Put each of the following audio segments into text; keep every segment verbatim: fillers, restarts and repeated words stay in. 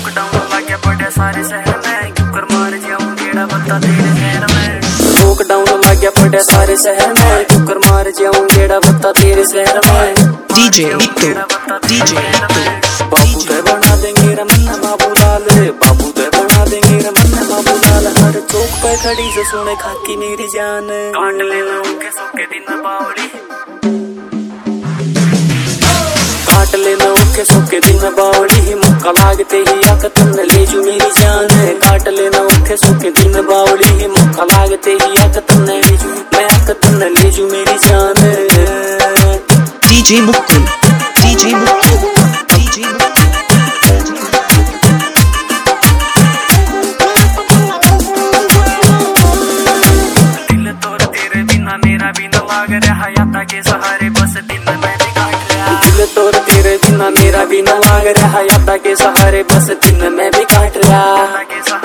Lockdown लग गया बड़े सारे शहर में, क्यों कर मार जाऊं गेड़ा बता तेरे शहर में। लॉकडाउन लग गया बड़े सारे शहर में, क्यों कर मार जाऊं गेड़ा बता तेरे शहर में। डीजे मिट्टू, डीजे मिट्टू। बाबू ते बना देंगे रमन्ना बाबूलाल, बाबू ते बना देंगे रमन्ना बाबूलाल। हर चौक पे खड़ी से सुने खाकी मेरी जान, काट लेना उनके सोके दिन बावड़ी, काट लेना उनके सोके दिन बावड़ी। मौका लागते ही आके तुमने ले जू मेरी जान, काट लेना उनके सोके दिन बावड़ी। मौका लागते ही आके तुमने ले जू, मैं आके तुमने ले जू मेरी जान। DJ Mukul, DJ Mukul, DJ Mukul. दिल तोड़ तेरे बिना मेरा भी न लाग रहा, यादा के सहारे बस दिन मैं भी काट रहा। दिल तोड़ तेरे बिना मेरा भी न लाग रहा, यादा के सहारे बस दिन मैं भी काट रहा।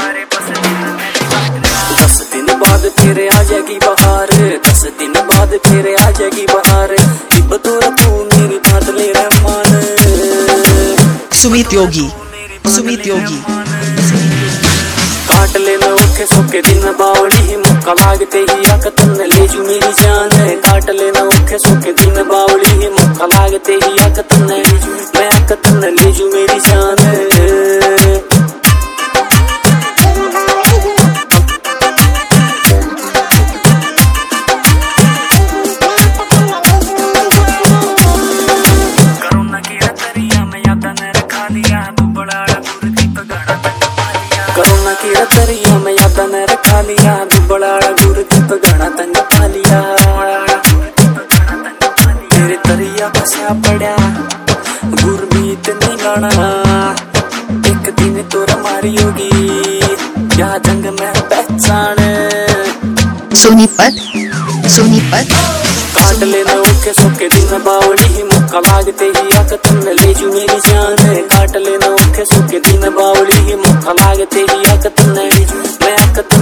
दस दिन बाद फिर आ जाएगी बहार, दस दिन बाद फिर आ जाएगी बहार। इब तोरा तू मेरी बात ले रहमान। सुमित योगी, सुमित योगी। काट लेना उखे सोके दिन बावड़ी, मौका लागते ही आके तुमने ले जू मेरी जान। काट लेना उखे सोके दिन बावड़ी, मौका लागते ही आके तुमने ले जू, मैं आके तुमने ले जू मेरी जान। कोरोना की रतरिया में यादा ने रखा लिया, तू बड़ा गुरदी तो गाना तक पा लिया। कोरोना की रतरिया में यादा ने रखा लिया, तू बड़ा गुरदी तो गाना तंग पा लिया। तेरे तरिया फसा पड़ा गुरमीत नहीं गाना, एक दिन तोरा मारी होगी या जंग में पहचान। सोनीपत, सोनीपत। काट लेना उनके सोके दिन बावड़ी, मौका लागते ही आके तुमने ले जू मेरी जान। काट लेना उनके सोके दिन बावड़ी, मौका लागते ही आके तुमने ले जू, मैं आके